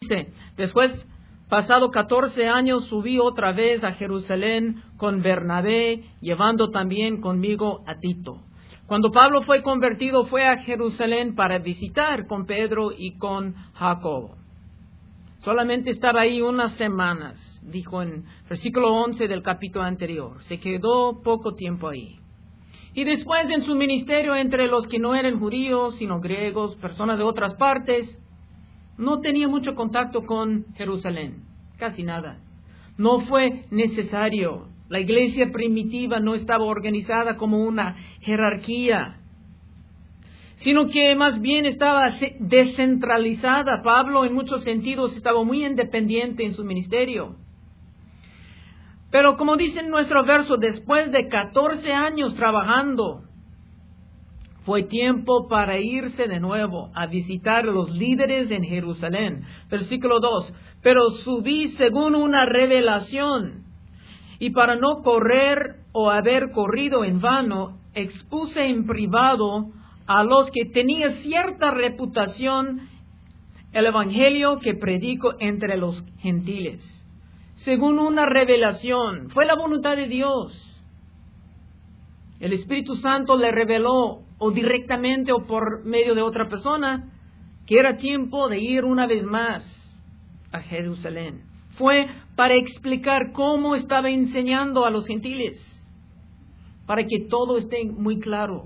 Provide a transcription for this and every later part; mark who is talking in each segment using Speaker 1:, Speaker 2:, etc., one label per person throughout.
Speaker 1: Dice, después, pasado 14 años, subí otra vez a Jerusalén con Bernabé, llevando también conmigo a Tito. Cuando Pablo fue convertido, fue a Jerusalén para visitar con Pedro y con Jacobo. Solamente estaba ahí unas semanas, dijo en versículo 11 del capítulo anterior. Se quedó poco tiempo ahí. Y después en su ministerio entre los que no eran judíos, sino griegos, personas de otras partes, no tenía mucho contacto con Jerusalén, casi nada. No fue necesario. La iglesia primitiva no estaba organizada como una jerarquía, sino que más bien estaba descentralizada. Pablo en muchos sentidos estaba muy independiente en su ministerio. Pero como dice en nuestro verso, después de 14 años trabajando, fue tiempo para irse de nuevo a visitar a los líderes en Jerusalén. Versículo 2. Pero subí según una revelación, y para no correr o haber corrido en vano, expuse en privado a los que tenían cierta reputación el evangelio que predico entre los gentiles. Según una revelación, fue la voluntad de Dios. El Espíritu Santo le reveló, o directamente o por medio de otra persona, que era tiempo de ir una vez más a Jerusalén. Fue para explicar cómo estaba enseñando a los gentiles, para que todo esté muy claro.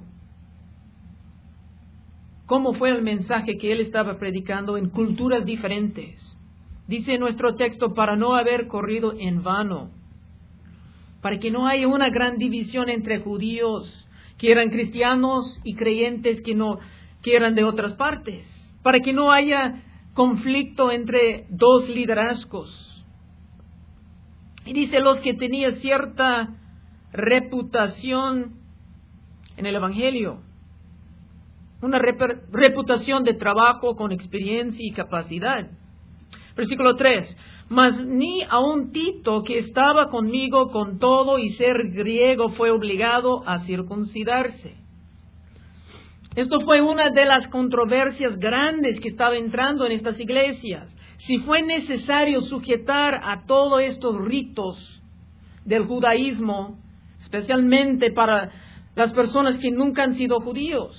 Speaker 1: Cómo fue el mensaje que él estaba predicando en culturas diferentes. Dice nuestro texto, para no haber corrido en vano, para que no haya una gran división entre judíos que eran cristianos y creyentes que eran de otras partes, para que no haya conflicto entre dos liderazgos. Y dice, los que tenían cierta reputación en el evangelio, una reputación de trabajo con experiencia y capacidad. Versículo 3. Mas ni aun Tito, que estaba conmigo con todo y ser griego, fue obligado a circuncidarse. Esto fue una de las controversias grandes que estaba entrando en estas iglesias. Si fue necesario sujetar a todos estos ritos del judaísmo, especialmente para las personas que nunca han sido judíos.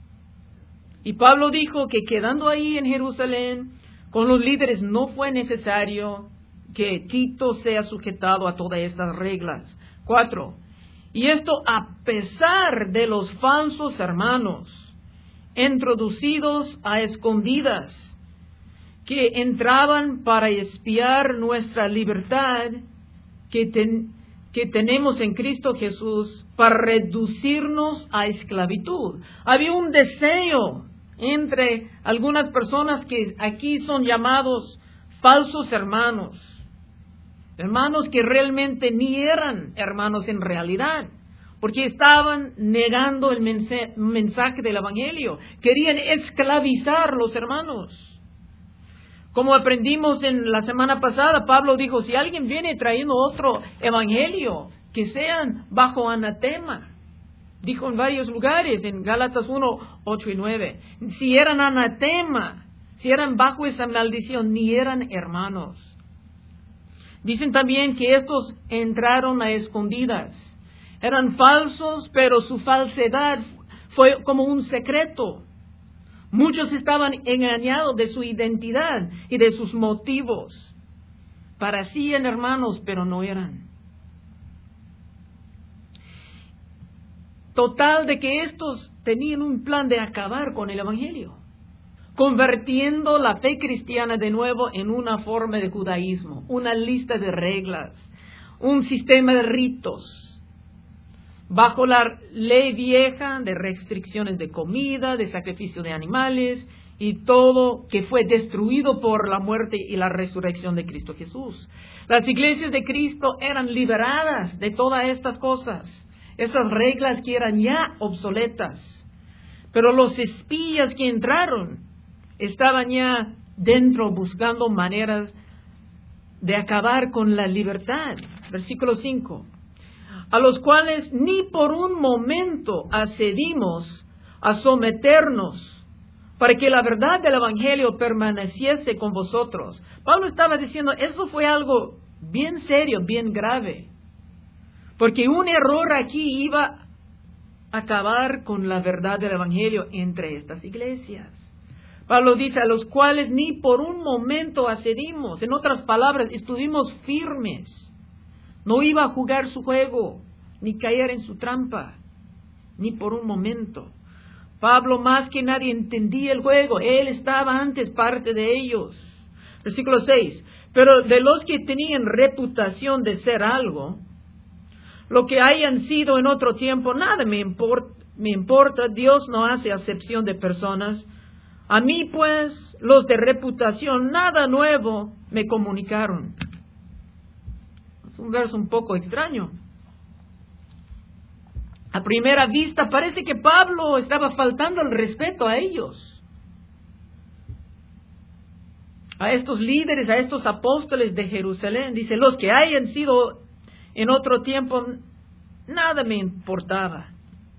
Speaker 1: Y Pablo dijo que quedando ahí en Jerusalén con los líderes no fue necesario que Tito sea sujetado a todas estas reglas. 4. Y esto a pesar de los falsos hermanos, introducidos a escondidas, que entraban para espiar nuestra libertad que tenemos en Cristo Jesús, para reducirnos a esclavitud. Había un deseo entre algunas personas que aquí son llamados falsos hermanos, hermanos que realmente ni eran hermanos en realidad, porque estaban negando el mensaje del evangelio, querían esclavizar a los hermanos. Como aprendimos en la semana pasada, Pablo dijo, si alguien viene trayendo otro evangelio, que sean bajo anatema. Dijo en varios lugares, en Gálatas 1, 8 y 9. Si eran anatema, si eran bajo esa maldición, ni eran hermanos. Dicen también que estos entraron a escondidas. Eran falsos, pero su falsedad fue como un secreto. Muchos estaban engañados de su identidad y de sus motivos. Parecían hermanos, pero no eran. Total de que estos tenían un plan de acabar con el evangelio, convirtiendo la fe cristiana de nuevo en una forma de judaísmo, una lista de reglas, un sistema de ritos, bajo la ley vieja de restricciones de comida, de sacrificio de animales y todo que fue destruido por la muerte y la resurrección de Cristo Jesús. Las iglesias de Cristo eran liberadas de todas estas cosas, esas reglas que eran ya obsoletas. Pero los espías que entraron estaban ya dentro buscando maneras de acabar con la libertad. Versículo 5. A los cuales ni por un momento accedimos a someternos para que la verdad del Evangelio permaneciese con vosotros. Pablo estaba diciendo, eso fue algo bien serio, bien grave, porque un error aquí iba a acabar con la verdad del Evangelio entre estas iglesias. Pablo dice, a los cuales ni por un momento accedimos. En otras palabras, estuvimos firmes. No iba a jugar su juego, ni caer en su trampa, ni por un momento. Pablo más que nadie entendía el juego. Él estaba antes parte de ellos. Versículo 6. Pero de los que tenían reputación de ser algo, lo que hayan sido en otro tiempo, nada me importa. Dios no hace acepción de personas. A mí, pues, los de reputación, nada nuevo me comunicaron. Es un verso un poco extraño. A primera vista parece que Pablo estaba faltando el respeto a ellos, a estos líderes, a estos apóstoles de Jerusalén. Dice, los que hayan sido en otro tiempo, nada me importaba.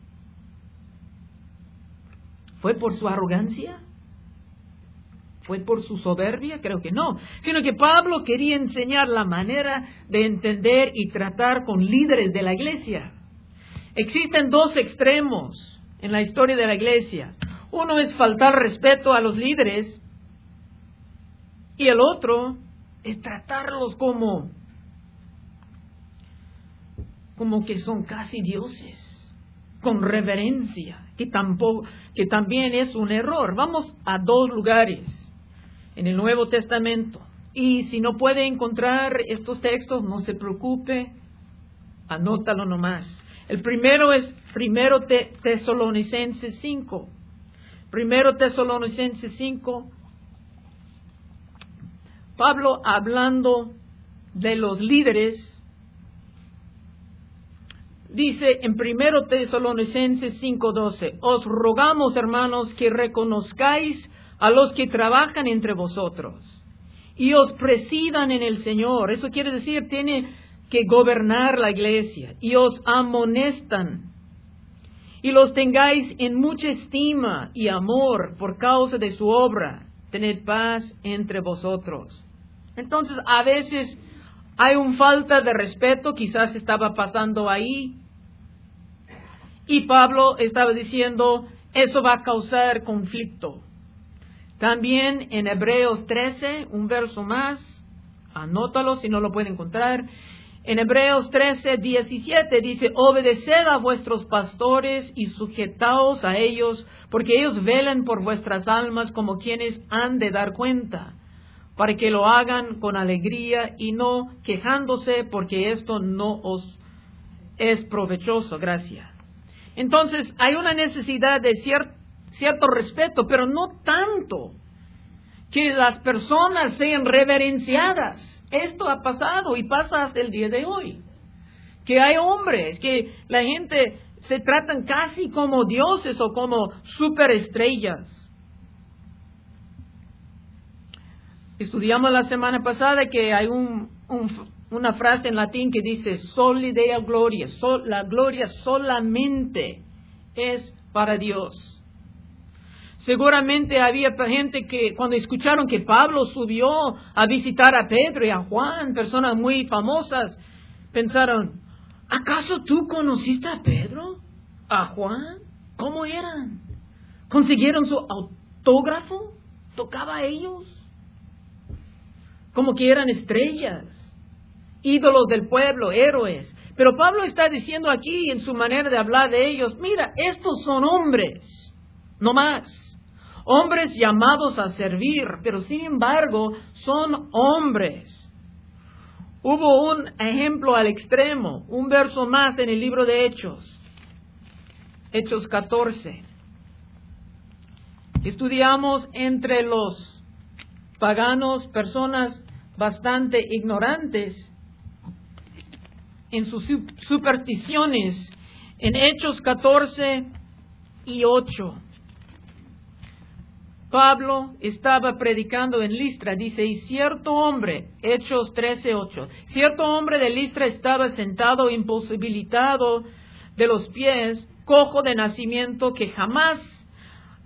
Speaker 1: ¿Fue por su arrogancia? ¿Fue por su soberbia? Creo que no. Sino que Pablo quería enseñar la manera de entender y tratar con líderes de la iglesia. Existen dos extremos en la historia de la iglesia. Uno es faltar respeto a los líderes y el otro es tratarlos como que son casi dioses, con reverencia, que también es un error. Vamos a dos lugares en el Nuevo Testamento. Y si no puede encontrar estos textos, no se preocupe, anótalo nomás. El primero es 1 Tesalonicenses 5. 1 Tesalonicenses 5. Pablo hablando de los líderes, dice en 1 Tesalonicenses 5:12, os rogamos, hermanos, que reconozcáis a los que trabajan entre vosotros y os presidan en el Señor. Eso quiere decir, tiene que gobernar la iglesia, y os amonestan, y los tengáis en mucha estima y amor por causa de su obra. Tened paz entre vosotros. Entonces, a veces hay una falta de respeto, quizás estaba pasando ahí, y Pablo estaba diciendo, eso va a causar conflicto. También en Hebreos 13, un verso más, anótalo si no lo puede encontrar. En Hebreos 13:17 dice, obedeced a vuestros pastores y sujetaos a ellos, porque ellos velan por vuestras almas como quienes han de dar cuenta, para que lo hagan con alegría y no quejándose, porque esto no os es provechoso. Gracias. Entonces, hay una necesidad de cierto respeto, pero no tanto que las personas sean reverenciadas. Esto ha pasado y pasa hasta el día de hoy. Que hay hombres, que la gente se tratan casi como dioses o como superestrellas. Estudiamos la semana pasada que hay una frase en latín que dice, soli dea gloria, la gloria solamente es para Dios. Seguramente había gente que cuando escucharon que Pablo subió a visitar a Pedro y a Juan, personas muy famosas, pensaron, ¿acaso tú conociste a Pedro? ¿A Juan? ¿Cómo eran? ¿Consiguieron su autógrafo? ¿Tocaba a ellos? Como que eran estrellas, ídolos del pueblo, héroes. Pero Pablo está diciendo aquí en su manera de hablar de ellos, mira, estos son hombres, no más. Hombres llamados a servir, pero sin embargo son hombres. Hubo un ejemplo al extremo, un verso más en el libro de Hechos. Hechos 14. Estudiamos entre los paganos, personas bastante ignorantes en sus supersticiones, en Hechos 14:8. Pablo estaba predicando en Listra, dice, y cierto hombre, Hechos 13:8, cierto hombre de Listra estaba sentado imposibilitado de los pies, cojo de nacimiento, que jamás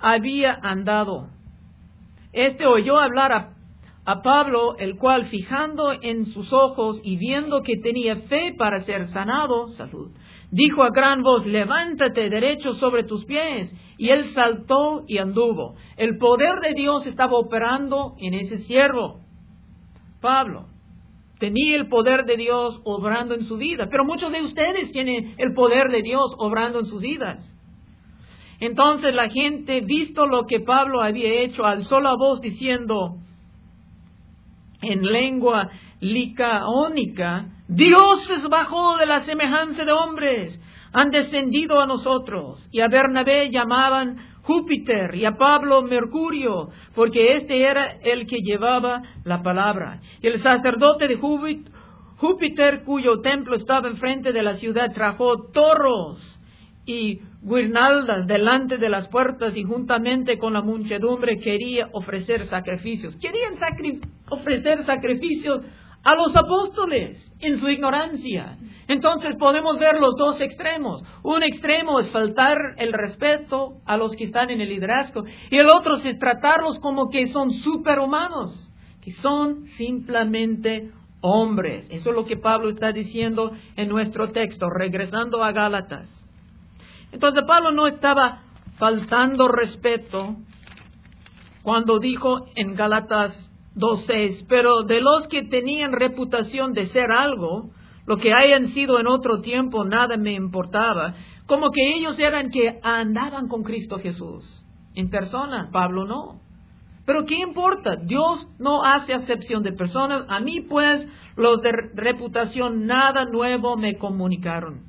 Speaker 1: había andado. Este oyó hablar a Pablo, el cual, fijando en sus ojos y viendo que tenía fe para ser sanado, dijo a gran voz: levántate derecho sobre tus pies. Y él saltó y anduvo. El poder de Dios estaba operando en ese siervo. Pablo tenía el poder de Dios obrando en su vida, pero muchos de ustedes tienen el poder de Dios obrando en sus vidas. Entonces la gente, visto lo que Pablo había hecho, alzó la voz diciendo en lengua licaónica: dioses bajó de la semejanza de hombres, han descendido a nosotros. Y a Bernabé llamaban Júpiter y a Pablo Mercurio, porque este era el que llevaba la palabra. Y el sacerdote de Júpiter, cuyo templo estaba enfrente de la ciudad, trajo toros y guirnaldas delante de las puertas, y juntamente con la muchedumbre quería ofrecer sacrificios. Querían ofrecer sacrificios a los apóstoles en su ignorancia. Entonces podemos ver los dos extremos. Un extremo es faltar el respeto a los que están en el liderazgo, y el otro es tratarlos como que son superhumanos, que son simplemente hombres. Eso es lo que Pablo está diciendo en nuestro texto, regresando a Gálatas. Entonces Pablo no estaba faltando respeto cuando dijo en Gálatas 2:6, pero de los que tenían reputación de ser algo, lo que hayan sido en otro tiempo, nada me importaba, como que ellos eran que andaban con Cristo Jesús en persona. Pablo no. Pero ¿qué importa? Dios no hace acepción de personas. A mí pues los de reputación nada nuevo me comunicaron.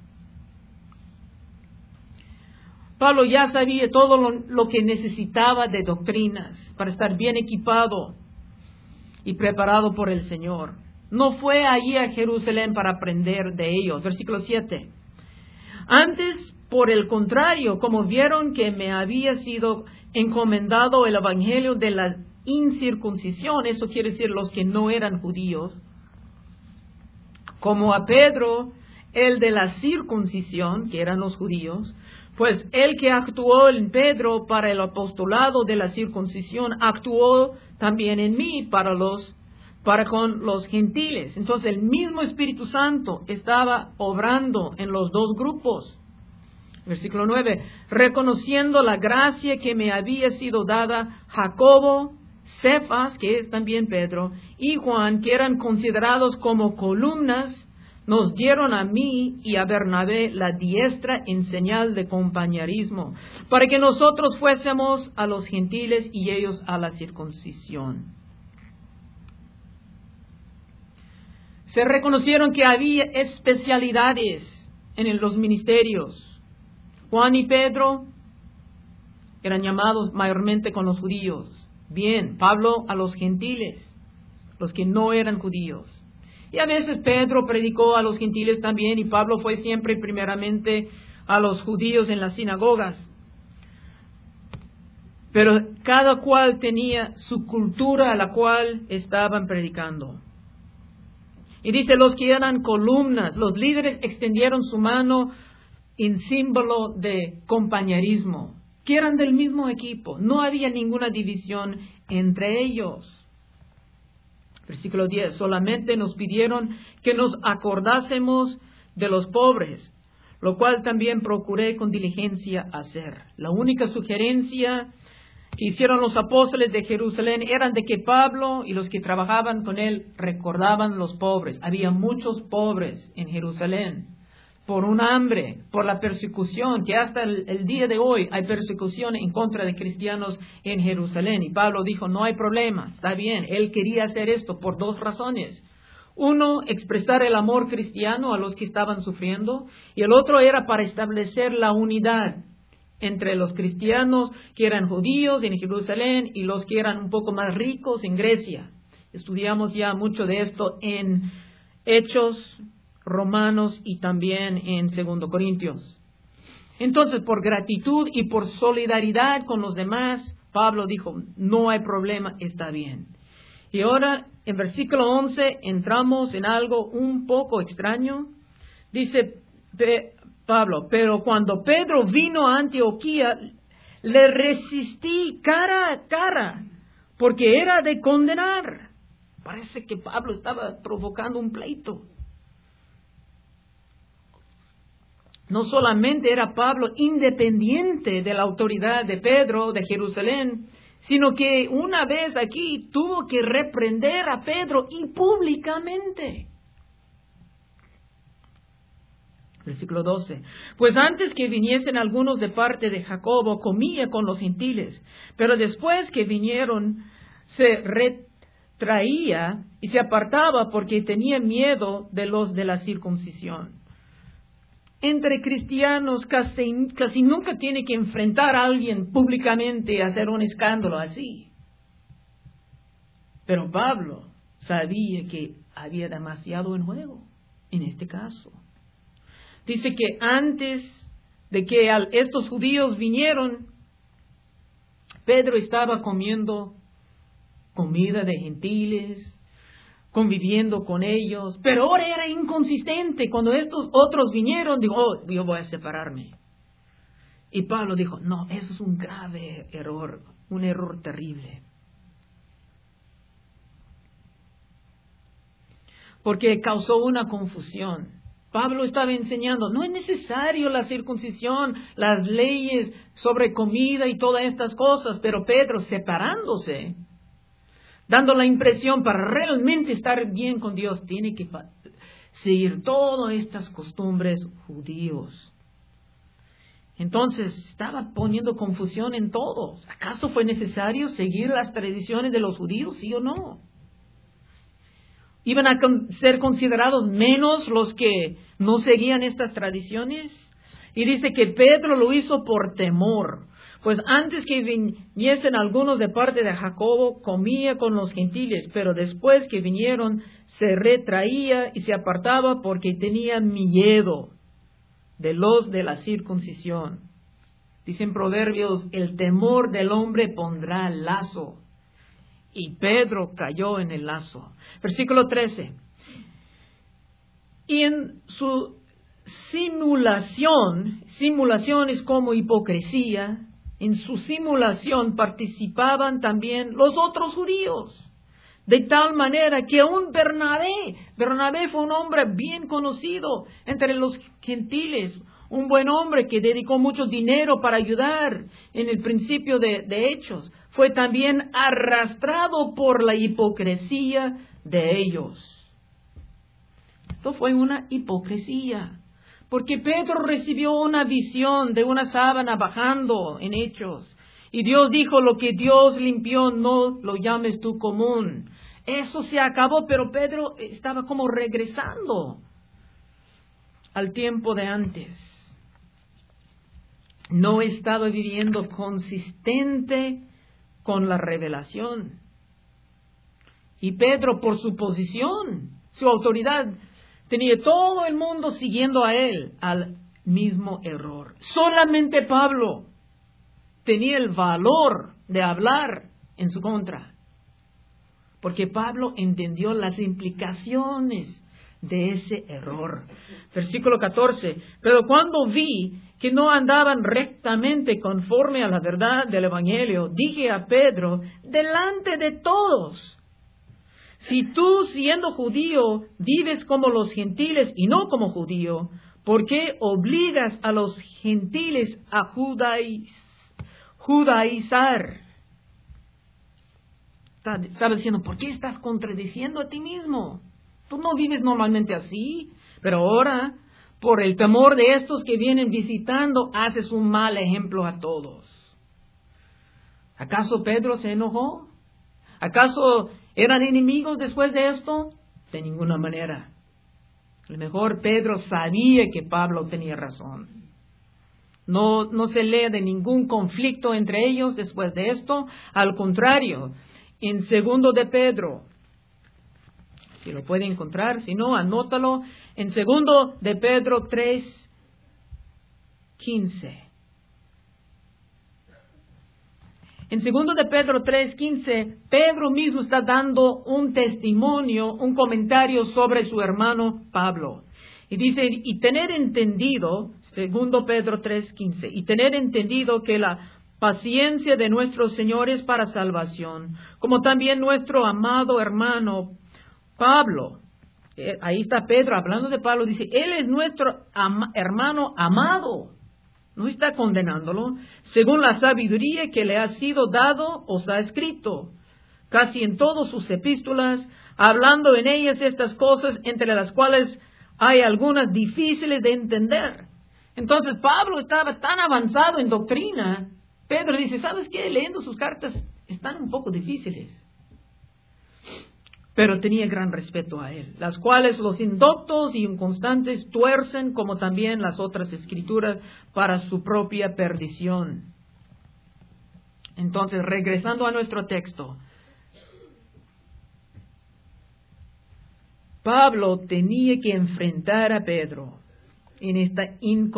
Speaker 1: Pablo ya sabía todo lo que necesitaba de doctrinas para estar bien equipado y preparado por el Señor. No fue allí a Jerusalén para aprender de ellos. Versículo 7. Antes, por el contrario, como vieron que me había sido encomendado el evangelio de la incircuncisión, eso quiere decir los que no eran judíos, como a Pedro el de la circuncisión, que eran los judíos, pues el que actuó en Pedro para el apostolado de la circuncisión, actuó también en mí para con los gentiles. Entonces el mismo Espíritu Santo estaba obrando en los dos grupos. Versículo 9, reconociendo la gracia que me había sido dada, Jacobo, Cefas, que es también Pedro, y Juan, que eran considerados como columnas, nos dieron a mí y a Bernabé la diestra en señal de compañerismo, para que nosotros fuésemos a los gentiles y ellos a la circuncisión. Se reconocieron que había especialidades en los ministerios. Juan y Pedro eran llamados mayormente con los judíos. Bien, Pablo a los gentiles, los que no eran judíos. Y a veces Pedro predicó a los gentiles también, y Pablo fue siempre primeramente a los judíos en las sinagogas. Pero cada cual tenía su cultura a la cual estaban predicando. Y dice, los que eran columnas, los líderes extendieron su mano en símbolo de compañerismo, que eran del mismo equipo. No había ninguna división entre ellos. Versículo 10, solamente nos pidieron que nos acordásemos de los pobres, lo cual también procuré con diligencia hacer. La única sugerencia que hicieron los apóstoles de Jerusalén eran de que Pablo y los que trabajaban con él recordaban los pobres. Había muchos pobres en Jerusalén por un hambre, por la persecución, que hasta el día de hoy hay persecución en contra de cristianos en Jerusalén. Y Pablo dijo, no hay problema, está bien. Él quería hacer esto por dos razones. Uno, expresar el amor cristiano a los que estaban sufriendo, y el otro era para establecer la unidad entre los cristianos que eran judíos en Jerusalén y los que eran un poco más ricos en Grecia. Estudiamos ya mucho de esto en Hechos, Romanos y también en 2 Corintios. Entonces, por gratitud y por solidaridad con los demás, Pablo dijo, no hay problema, está bien. Y ahora, en versículo 11, entramos en algo un poco extraño. Dice Pablo, pero cuando Pedro vino a Antioquía, le resistí cara a cara, porque era de condenar. Parece que Pablo estaba provocando un pleito. No solamente era Pablo independiente de la autoridad de Pedro de Jerusalén, sino que una vez aquí tuvo que reprender a Pedro y públicamente. Versículo 12. Pues antes que viniesen algunos de parte de Jacobo, comía con los gentiles, pero después que vinieron, se retraía y se apartaba porque tenía miedo de los de la circuncisión. Entre cristianos casi nunca tiene que enfrentar a alguien públicamente y hacer un escándalo así. Pero Pablo sabía que había demasiado en juego en este caso. Dice que antes de que estos judíos vinieron, Pedro estaba comiendo comida de gentiles, conviviendo con ellos, pero ahora era inconsistente. Cuando estos otros vinieron, dijo, yo voy a separarme. Y Pablo dijo, no, eso es un grave error, un error terrible. Porque causó una confusión. Pablo estaba enseñando, no es necesario la circuncisión, las leyes sobre comida y todas estas cosas, pero Pedro separándose, dando la impresión para realmente estar bien con Dios, tiene que seguir todas estas costumbres judíos. Entonces, estaba poniendo confusión en todos. ¿Acaso fue necesario seguir las tradiciones de los judíos, sí o no? ¿Iban a ser considerados menos los que no seguían estas tradiciones? Y dice que Pedro lo hizo por temor. Pues antes que viniesen algunos de parte de Jacobo, comía con los gentiles, pero después que vinieron, se retraía y se apartaba porque tenía miedo de los de la circuncisión. Dicen Proverbios, el temor del hombre pondrá lazo. Y Pedro cayó en el lazo. Versículo 13. Y en su simulación es como hipocresía, en su simulación participaban también los otros judíos, de tal manera que aún Bernabé fue un hombre bien conocido entre los gentiles, un buen hombre que dedicó mucho dinero para ayudar en el principio de Hechos, fue también arrastrado por la hipocresía de ellos. Esto fue una hipocresía. Porque Pedro recibió una visión de una sábana bajando en Hechos. Y Dios dijo, lo que Dios limpió no lo llames tú común. Eso se acabó, pero Pedro estaba como regresando al tiempo de antes. No estaba viviendo consistente con la revelación. Y Pedro, por su posición, su autoridad, tenía todo el mundo siguiendo a él al mismo error. Solamente Pablo tenía el valor de hablar en su contra. Porque Pablo entendió las implicaciones de ese error. Versículo 14. Pero cuando vi que no andaban rectamente conforme a la verdad del Evangelio, dije a Pedro, delante de todos, si tú, siendo judío, vives como los gentiles y no como judío, ¿por qué obligas a los gentiles a judaizar? Estaba diciendo, ¿por qué estás contradiciendo a ti mismo? Tú no vives normalmente así, pero ahora, por el temor de estos que vienen visitando, haces un mal ejemplo a todos. ¿Acaso Pedro se enojó? ¿Acaso eran enemigos después de esto? De ninguna manera. A lo mejor Pedro sabía que Pablo tenía razón. No se lee de ningún conflicto entre ellos después de esto. Al contrario, en 2 de Pedro, si lo puede encontrar, si no, anótalo, en 2 de Pedro 3:15. En 2 de Pedro 3:15, Pedro mismo está dando un testimonio, un comentario sobre su hermano Pablo. Y dice, y tener entendido, 2 Pedro 3:15, y tener entendido que la paciencia de nuestros señores para salvación, como también nuestro amado hermano Pablo. Ahí está Pedro hablando de Pablo, dice, él es nuestro hermano amado. No está condenándolo. Según la sabiduría que le ha sido dado, os ha escrito, casi en todas sus epístolas, hablando en ellas estas cosas, entre las cuales hay algunas difíciles de entender. Entonces Pablo estaba tan avanzado en doctrina. Pedro dice, ¿sabes qué? Leyendo sus cartas están un poco difíciles. Pero tenía gran respeto a él, las cuales los indoctos y inconstantes tuercen, como también las otras escrituras, para su propia perdición. Entonces, regresando a nuestro texto, Pablo tenía que enfrentar a Pedro en esta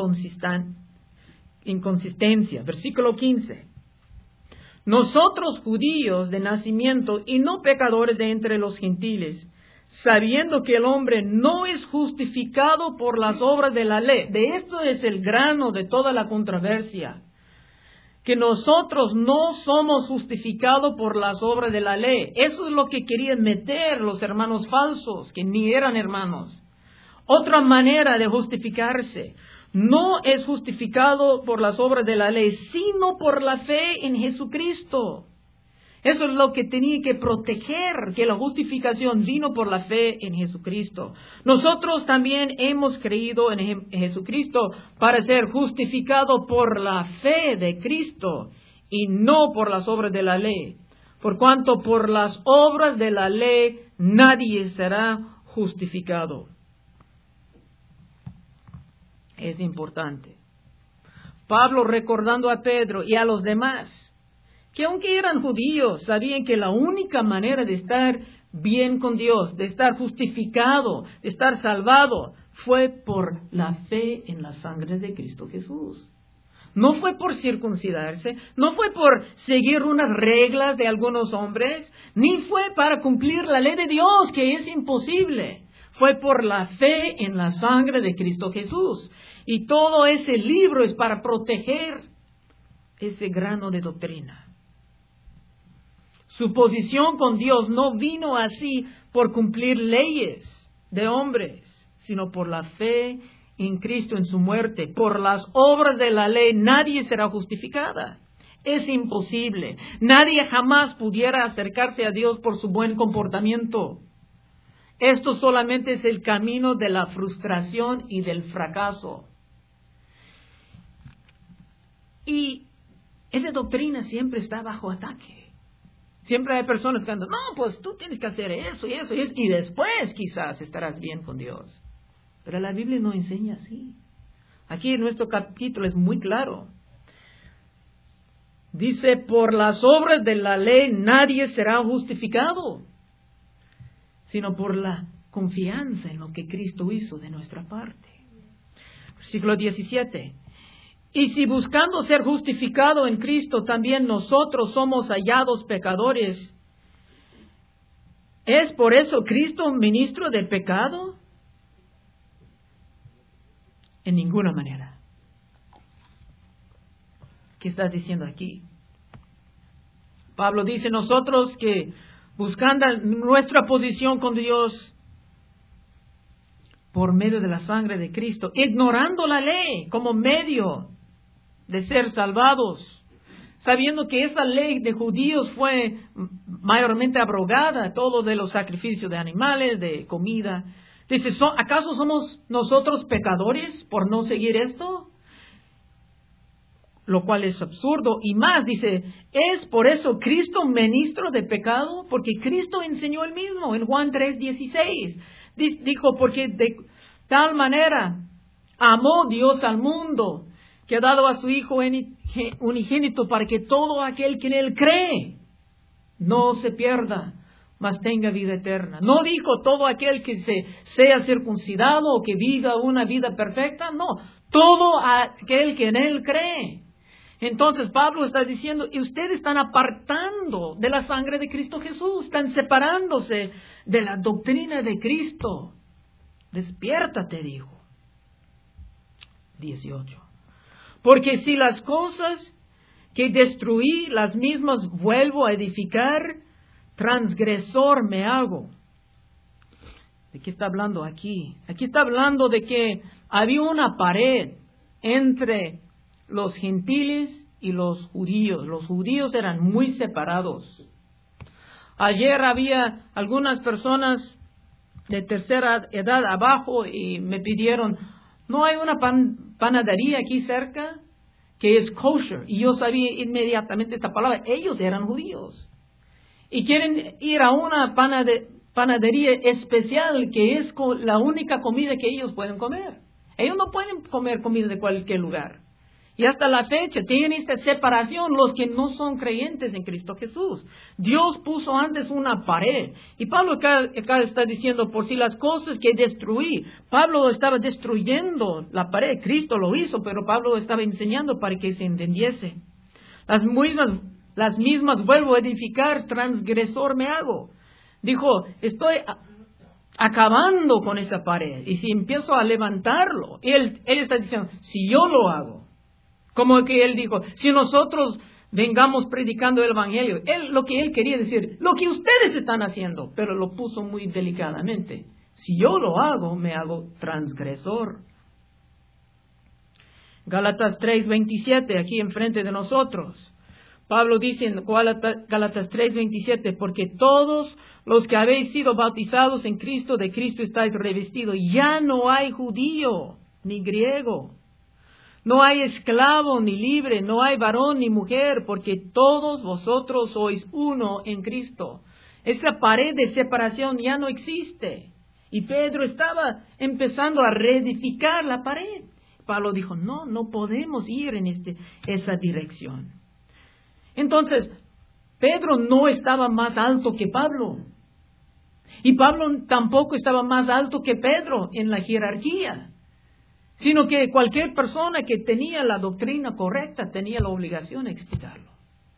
Speaker 1: inconsistencia. Versículo 15. Nosotros judíos de nacimiento y no pecadores de entre los gentiles, sabiendo que el hombre no es justificado por las obras de la ley. De esto es el grano de toda la controversia. Que nosotros no somos justificados por las obras de la ley. Eso es lo que querían meter los hermanos falsos, que ni eran hermanos. Otra manera de justificarse. No es justificado por las obras de la ley, sino por la fe en Jesucristo. Eso es lo que tenía que proteger, que la justificación vino por la fe en Jesucristo. Nosotros también hemos creído en Jesucristo para ser justificado por la fe de Cristo y no por las obras de la ley. Por cuanto por las obras de la ley nadie será justificado. Es importante. Pablo recordando a Pedro y a los demás que aunque eran judíos, sabían que la única manera de estar bien con Dios, de estar justificado, de estar salvado, fue por la fe en la sangre de Cristo Jesús. No fue por circuncidarse, no fue por seguir unas reglas de algunos hombres, ni fue para cumplir la ley de Dios, que es imposible. Fue por la fe en la sangre de Cristo Jesús. Y todo ese libro es para proteger ese grano de doctrina. Su posición con Dios no vino así por cumplir leyes de hombres, sino por la fe en Cristo en su muerte. Por las obras de la ley nadie será justificada. Es imposible. Nadie jamás pudiera acercarse a Dios por su buen comportamiento. Esto solamente es el camino de la frustración y del fracaso. Y esa doctrina siempre está bajo ataque. Siempre hay personas que andan, no, pues tú tienes que hacer eso y eso y eso, y después quizás estarás bien con Dios. Pero la Biblia no enseña así. Aquí en nuestro capítulo es muy claro. Dice, por las obras de la ley nadie será justificado, sino por la confianza en lo que Cristo hizo de nuestra parte. Versículo 17. Y si buscando ser justificado en Cristo también nosotros somos hallados pecadores, ¿es por eso Cristo ministro del pecado? En ninguna manera. ¿Qué estás diciendo aquí? Pablo dice, nosotros que buscando nuestra posición con Dios por medio de la sangre de Cristo, ignorando la ley como medio de ser salvados, sabiendo que esa ley de judíos fue mayormente abrogada, todo de los sacrificios de animales, de comida. Dice, ¿acaso somos nosotros pecadores por no seguir esto? Lo cual es absurdo. Y más, dice, ¿es por eso Cristo ministro de pecado? Porque Cristo enseñó él mismo en Juan 3:16. Dijo, porque de tal manera amó Dios al mundo, que ha dado a su Hijo unigénito para que todo aquel que en él cree no se pierda, mas tenga vida eterna. No dijo todo aquel que sea circuncidado o que viva una vida perfecta, no, todo aquel que en él cree. Entonces Pablo está diciendo, y ustedes están apartando de la sangre de Cristo Jesús, están separándose de la doctrina de Cristo. Despiértate, dijo. 18. Porque si las cosas que destruí, las mismas vuelvo a edificar, transgresor me hago. ¿De qué está hablando aquí? Aquí está hablando de que había una pared entre los gentiles y los judíos. Los judíos eran muy separados. Ayer había algunas personas de tercera edad abajo y me pidieron, ¿no hay una panadería aquí cerca que es kosher? Y yo sabía inmediatamente esta palabra. Ellos eran judíos y quieren ir a una panadería especial que es la única comida que ellos pueden comer. Ellos no pueden comer comida de cualquier lugar. Y hasta la fecha tienen esta separación los que no son creyentes en Cristo Jesús. Dios puso antes una pared. Y Pablo acá está diciendo, por si las cosas que destruí, Pablo estaba destruyendo la pared. Cristo lo hizo, pero Pablo lo estaba enseñando para que se entendiese. Las mismas vuelvo a edificar, transgresor me hago. Dijo, estoy acabando con esa pared. Y si empiezo a levantarlo, él está diciendo, si yo lo hago. Como que él dijo, si nosotros vengamos predicando el Evangelio, lo que él quería decir, lo que ustedes están haciendo, pero lo puso muy delicadamente. Si yo lo hago, me hago transgresor. Gálatas 3:27, aquí enfrente de nosotros. Pablo dice en Gálatas 3:27, porque todos los que habéis sido bautizados en Cristo, de Cristo estáis revestidos. Ya no hay judío ni griego. No hay esclavo ni libre, no hay varón ni mujer, porque todos vosotros sois uno en Cristo. Esa pared de separación ya no existe. Y Pedro estaba empezando a reedificar la pared. Pablo dijo, no podemos ir en esa dirección. Entonces, Pedro no estaba más alto que Pablo. Y Pablo tampoco estaba más alto que Pedro en la jerarquía. Sino que cualquier persona que tenía la doctrina correcta tenía la obligación de explicarlo.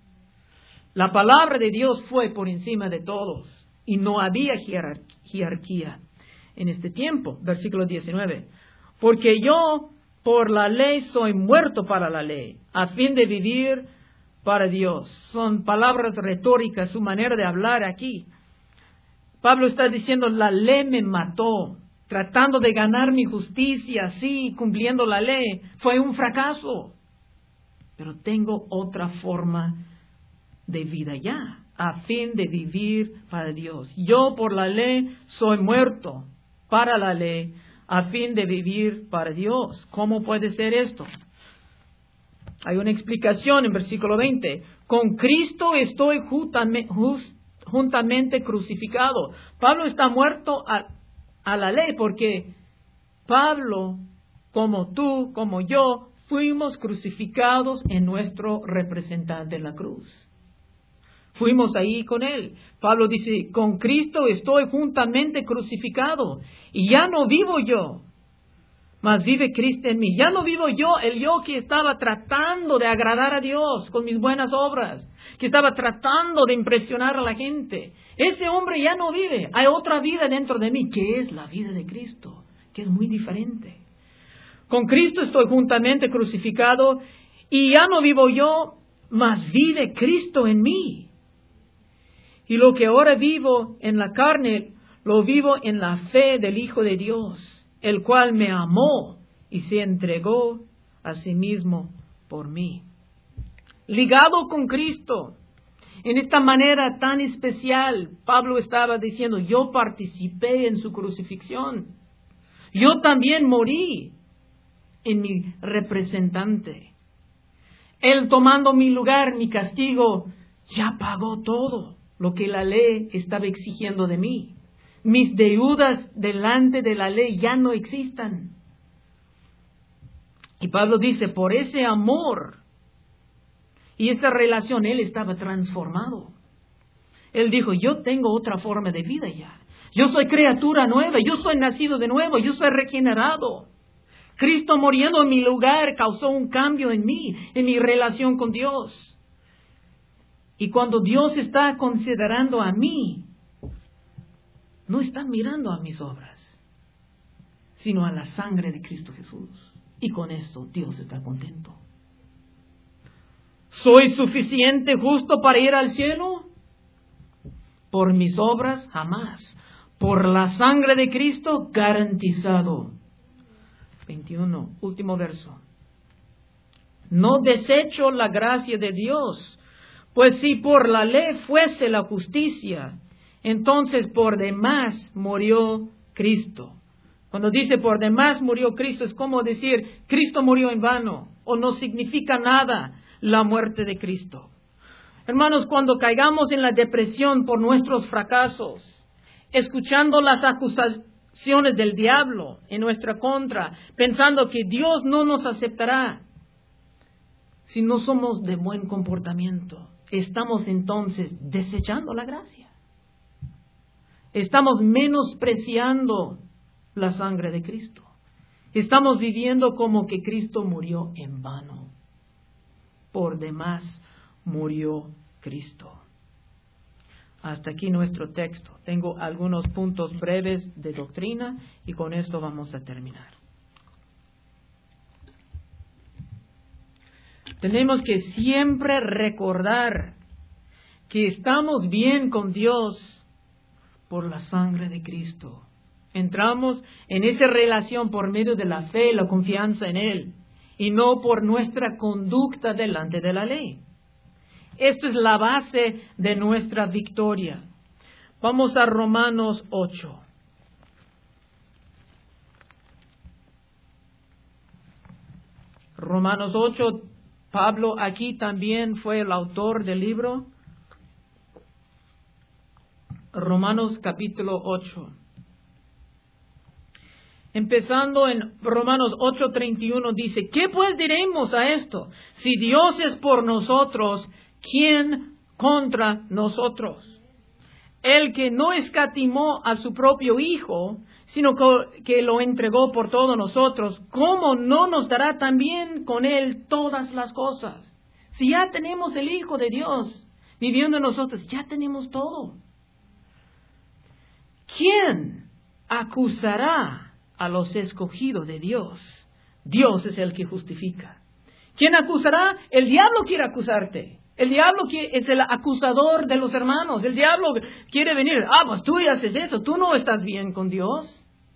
Speaker 1: La palabra de Dios fue por encima de todos y no había jerarquía en este tiempo. Versículo 19. Porque yo por la ley soy muerto para la ley, a fin de vivir para Dios. Son palabras retóricas, su manera de hablar aquí. Pablo está diciendo, la ley me mató. Tratando de ganar mi justicia, así, cumpliendo la ley, fue un fracaso. Pero tengo otra forma de vida ya, a fin de vivir para Dios. Yo por la ley soy muerto para la ley, a fin de vivir para Dios. ¿Cómo puede ser esto? Hay una explicación en versículo 20. Con Cristo estoy juntamente crucificado. Pablo está muerto a la ley, porque Pablo, como tú, como yo, fuimos crucificados en nuestro representante en la cruz. Fuimos ahí con él. Pablo dice, con Cristo estoy juntamente crucificado, y ya no vivo yo, mas vive Cristo en mí. Ya no vivo yo, el yo que estaba tratando de agradar a Dios con mis buenas obras, que estaba tratando de impresionar a la gente. Ese hombre ya no vive. Hay otra vida dentro de mí, que es la vida de Cristo, que es muy diferente. Con Cristo estoy juntamente crucificado, y ya no vivo yo, mas vive Cristo en mí. Y lo que ahora vivo en la carne, lo vivo en la fe del Hijo de Dios, el cual me amó y se entregó a sí mismo por mí. Ligado con Cristo, en esta manera tan especial, Pablo estaba diciendo, yo participé en su crucifixión. Yo también morí en mi representante. Él tomando mi lugar, mi castigo, ya pagó todo lo que la ley estaba exigiendo de mí. Mis deudas delante de la ley ya no existan. Y Pablo dice, por ese amor y esa relación, él estaba transformado. Él dijo, yo tengo otra forma de vida ya. Yo soy criatura nueva, yo soy nacido de nuevo, yo soy regenerado. Cristo muriendo en mi lugar causó un cambio en mí, en mi relación con Dios. Y cuando Dios está considerando a mí, no están mirando a mis obras, sino a la sangre de Cristo Jesús. Y con esto Dios está contento. ¿Soy suficiente justo para ir al cielo? Por mis obras, jamás. Por la sangre de Cristo, garantizado. 21, último verso. No desecho la gracia de Dios, pues si por la ley fuese la justicia, entonces por demás murió Cristo. Cuando dice por demás murió Cristo, es como decir, Cristo murió en vano, o no significa nada la muerte de Cristo. Hermanos, cuando caigamos en la depresión por nuestros fracasos, escuchando las acusaciones del diablo en nuestra contra, pensando que Dios no nos aceptará, si no somos de buen comportamiento, estamos entonces desechando la gracia. Estamos menospreciando la sangre de Cristo. Estamos viviendo como que Cristo murió en vano. Por demás murió Cristo. Hasta aquí nuestro texto. Tengo algunos puntos breves de doctrina y con esto vamos a terminar. Tenemos que siempre recordar que estamos bien con Dios por la sangre de Cristo. Entramos en esa relación por medio de la fe y la confianza en Él, y no por nuestra conducta delante de la ley. Esta es la base de nuestra victoria. Vamos a Romanos 8. Romanos 8, Pablo aquí también fue el autor del libro. Romanos capítulo 8. Empezando en Romanos 8:31 dice, ¿qué pues diremos a esto? Si Dios es por nosotros, ¿quién contra nosotros? El que no escatimó a su propio Hijo, sino que lo entregó por todos nosotros, ¿cómo no nos dará también con Él todas las cosas? Si ya tenemos el Hijo de Dios viviendo en nosotros, ya tenemos todo. ¿Quién acusará a los escogidos de Dios? Dios es el que justifica. ¿Quién acusará? El diablo quiere acusarte. El diablo es el acusador de los hermanos. El diablo quiere venir. Pues tú haces eso. Tú no estás bien con Dios.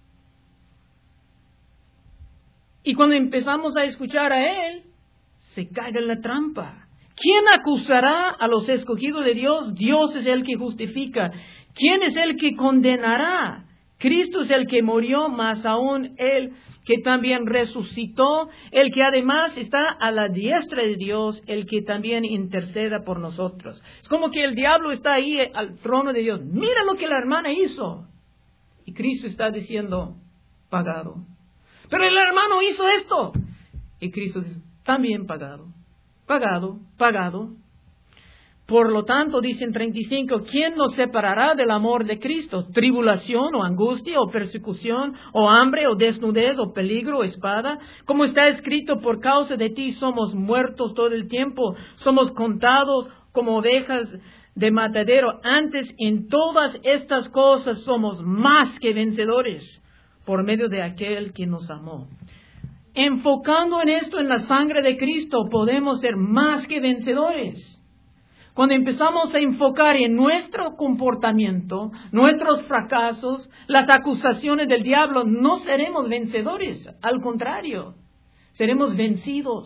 Speaker 1: Y cuando empezamos a escuchar a Él, se cae en la trampa. ¿Quién acusará a los escogidos de Dios? Dios es el que justifica. ¿Quién es el que condenará? Cristo es el que murió, más aún Él que también resucitó, el que además está a la diestra de Dios, el que también interceda por nosotros. Es como que el diablo está ahí al trono de Dios. Mira lo que la hermana hizo. Y Cristo está diciendo, pagado. Pero el hermano hizo esto. Y Cristo dice, también pagado. Pagado, pagado. Por lo tanto, dice en 35, ¿quién nos separará del amor de Cristo? ¿Tribulación o angustia o persecución o hambre o desnudez o peligro o espada? Como está escrito, por causa de ti somos muertos todo el tiempo, somos contados como ovejas de matadero. Antes, en todas estas cosas somos más que vencedores por medio de aquel que nos amó. Enfocando en esto, en la sangre de Cristo, podemos ser más que vencedores. Cuando empezamos a enfocar en nuestro comportamiento, nuestros fracasos, las acusaciones del diablo, no seremos vencedores. Al contrario, seremos vencidos.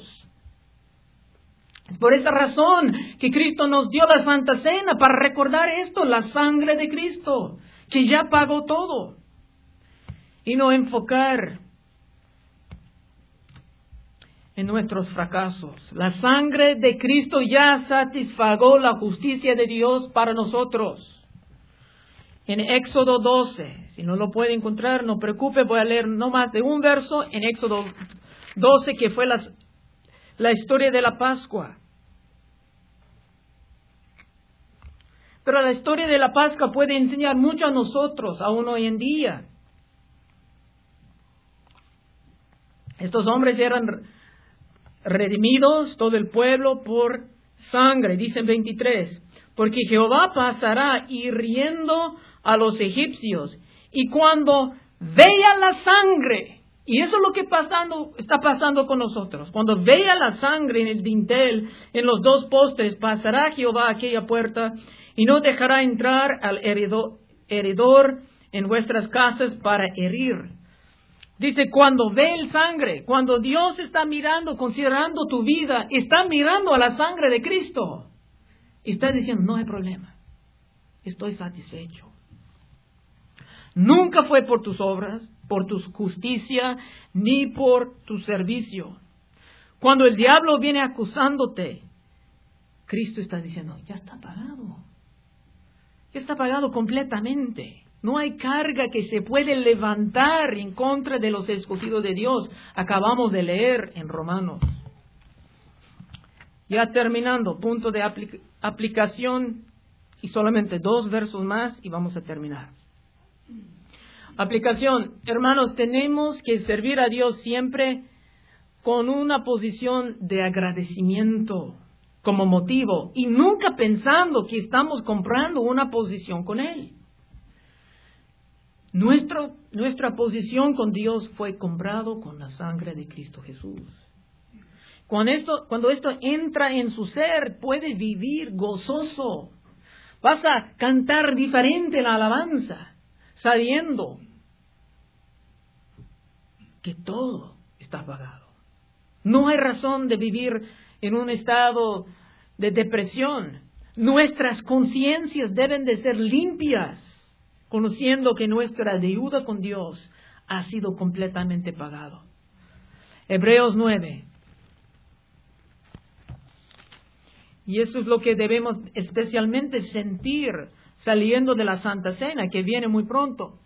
Speaker 1: Es por esa razón que Cristo nos dio la Santa Cena, para recordar esto, la sangre de Cristo, que ya pagó todo. Y no enfocar en nuestros fracasos. La sangre de Cristo ya satisfagó la justicia de Dios para nosotros. En Éxodo 12, si no lo puede encontrar, no preocupe, voy a leer no más de un verso en Éxodo 12, que fue la historia de la Pascua. Pero la historia de la Pascua puede enseñar mucho a nosotros, aún hoy en día. Estos hombres eran redimidos, todo el pueblo, por sangre, dice en 23, porque Jehová pasará hiriendo a los egipcios, y cuando vea la sangre, Y eso es lo que está pasando con nosotros. Cuando vea la sangre en el dintel, en los dos postes, pasará Jehová a aquella puerta y no dejará entrar al heridor en vuestras casas para herir. Dice, cuando ve el sangre, cuando Dios está mirando, considerando tu vida, está mirando a la sangre de Cristo. Y está diciendo, no hay problema, estoy satisfecho. Nunca fue por tus obras, por tu justicia, ni por tu servicio. Cuando el diablo viene acusándote, Cristo está diciendo, ya está pagado. Ya está pagado completamente. No hay carga que se puede levantar en contra de los escogidos de Dios. Acabamos de leer en Romanos. Ya terminando, punto de aplicación y solamente 2 versos más y vamos a terminar. Aplicación, hermanos, tenemos que servir a Dios siempre con una posición de agradecimiento como motivo y nunca pensando que estamos comprando una posición con Él. Nuestra posición con Dios fue comprado con la sangre de Cristo Jesús. Cuando esto entra en su ser, puede vivir gozoso. Vas a cantar diferente la alabanza, sabiendo que todo está pagado. No hay razón de vivir en un estado de depresión. Nuestras conciencias deben de ser limpias, conociendo que nuestra deuda con Dios ha sido completamente pagado. Hebreos 9. Y eso es lo que debemos especialmente sentir saliendo de la Santa Cena, que viene muy pronto.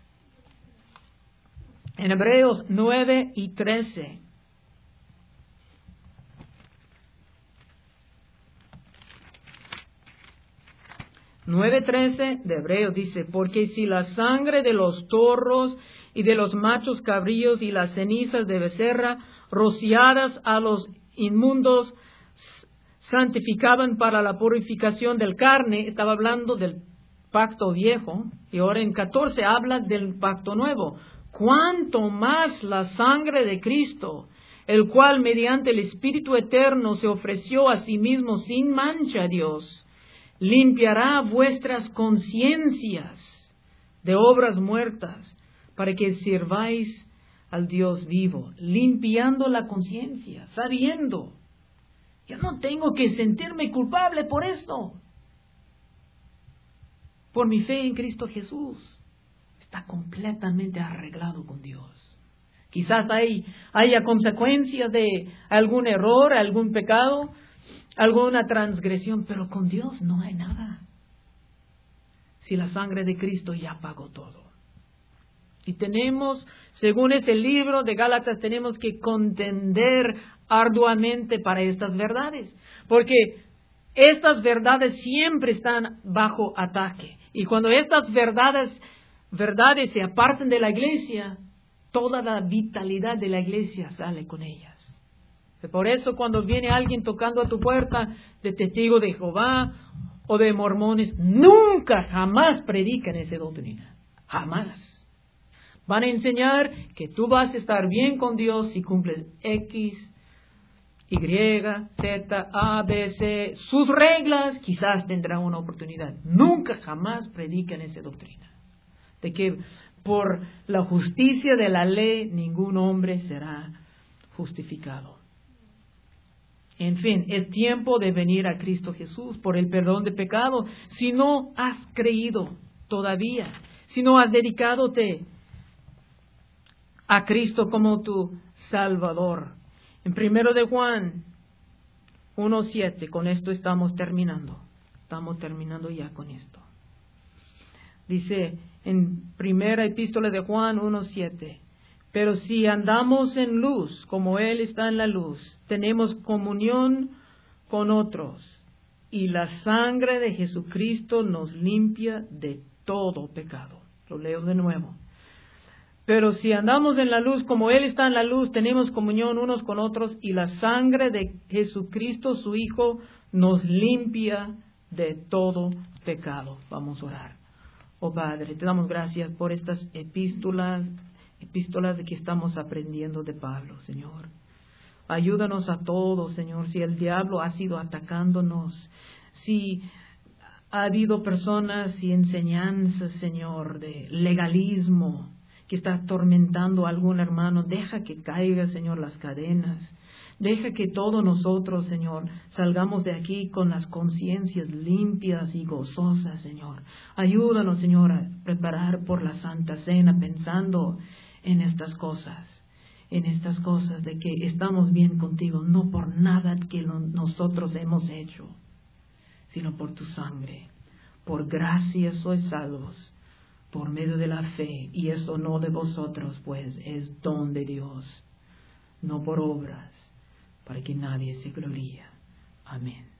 Speaker 1: En Hebreos 9 y 13. De Hebreos dice, porque si la sangre de los toros y de los machos cabríos y las cenizas de becerra rociadas a los inmundos santificaban para la purificación del carne, estaba hablando del pacto viejo, y ahora en 14 habla del pacto nuevo. Cuánto más la sangre de Cristo, el cual mediante el Espíritu Eterno se ofreció a sí mismo sin mancha a Dios, limpiará vuestras conciencias de obras muertas para que sirváis al Dios vivo, limpiando la conciencia, sabiendo, yo no tengo que sentirme culpable por esto. Por mi fe en Cristo Jesús, está completamente arreglado con Dios. Quizás haya consecuencias de algún error, algún pecado, alguna transgresión, pero con Dios no hay nada. Si la sangre de Cristo ya pagó todo. Y tenemos, según ese libro de Gálatas, tenemos que contender arduamente para estas verdades. Porque estas verdades siempre están bajo ataque. Y cuando estas verdades se apartan de la iglesia, toda la vitalidad de la iglesia sale con ellas. Por eso cuando viene alguien tocando a tu puerta de testigo de Jehová o de mormones, nunca, jamás predican esa doctrina. Jamás. Van a enseñar que tú vas a estar bien con Dios si cumples X, Y, Z, A, B, C. Sus reglas quizás tendrán una oportunidad. Nunca, jamás predican esa doctrina. De que por la justicia de la ley ningún hombre será justificado. En fin, es tiempo de venir a Cristo Jesús por el perdón de pecado. Si no has creído todavía, si no has dedicadote a Cristo como tu Salvador. En 1 de Juan 1:7, con esto estamos terminando. Estamos terminando ya con esto. Dice en primera epístola de Juan 1:7, pero si andamos en luz, como Él está en la luz, tenemos comunión con otros, y la sangre de Jesucristo nos limpia de todo pecado. Lo leo de nuevo. Pero si andamos en la luz, como Él está en la luz, tenemos comunión unos con otros, y la sangre de Jesucristo, su Hijo, nos limpia de todo pecado. Vamos a orar. Oh Padre, te damos gracias por estas epístolas epístolas de que estamos aprendiendo de Pablo, Señor. Ayúdanos a todos, Señor, si el diablo ha sido atacándonos, si ha habido personas y enseñanzas, Señor, de legalismo que está atormentando a algún hermano. Deja que caiga, Señor, las cadenas. Deja que todos nosotros, Señor, salgamos de aquí con las conciencias limpias y gozosas, Señor. Ayúdanos, Señor, a preparar por la Santa Cena pensando en estas cosas de que estamos bien contigo, no por nada que nosotros hemos hecho, sino por tu sangre. Por gracia sois salvos, por medio de la fe, y esto no de vosotros, pues es don de Dios, no por obras, para que nadie se gloríe. Amén.